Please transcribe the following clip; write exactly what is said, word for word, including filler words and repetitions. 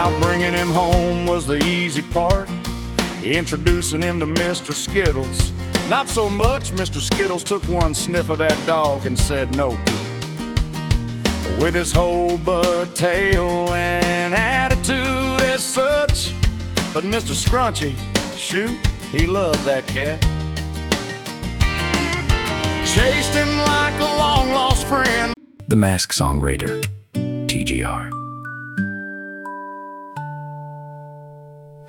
Now bringing him home was the easy part, introducing him to Mister Skittles. Not so much. Mister Skittles took one sniff of that dog and said no. With his whole butt tail and attitude as such, but Mister Scrunchy, shoot, he loved that cat. Chased him like a long-lost friend. The Mask Song Raider, T G R.